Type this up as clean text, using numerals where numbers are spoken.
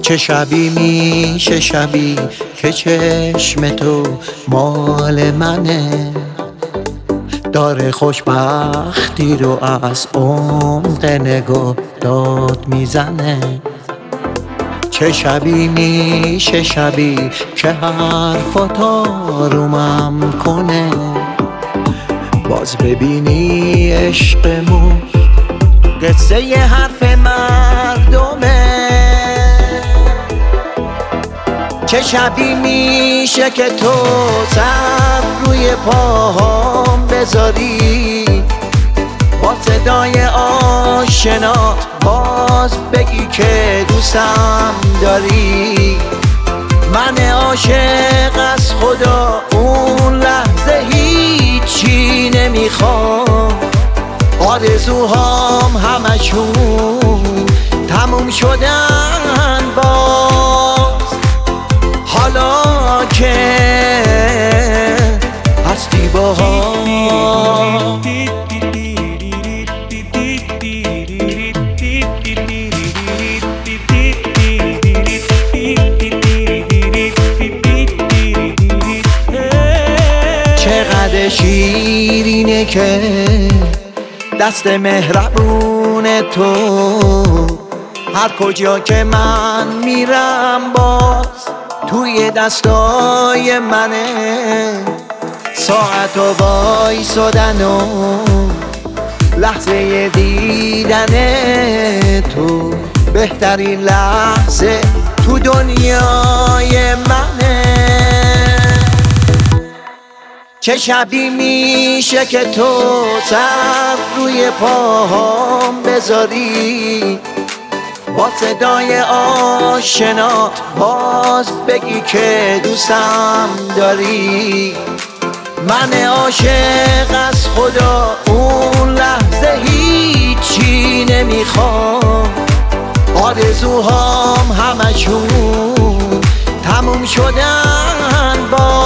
چه شبی میشه شبی که چشم تو مال منه، داره خوشبختی رو از عمق نگاه داد میزنه. چه شبی میشه شبی که حرفات آرومم کنه، باز ببینی عشقمون قصه ی حرف مردمه. چه شبی میشه که تو سر روی پاهام بذاری، با صدای آشنا باز بگی که دوستم داری. من عاشق از خدا اون لحظه هیچی نمیخوام، آرزوهام همشون تموم شدن باز. حالا که هستی با هم چقدر شیرینه که دست مهربون تو هر کجا که من میرم باز توی دستای منه. ساعت و وایسادن و لحظه دیدن تو بهترین لحظه تو دنیای منه. چه شبی میشه که تو سر روی پاهام بذاری، با صدای آشنا باز بگی که دوستم داری. من عاشق از خدا اون لحظه هیچی نمیخوام، آرزوهام همشون تموم شدن با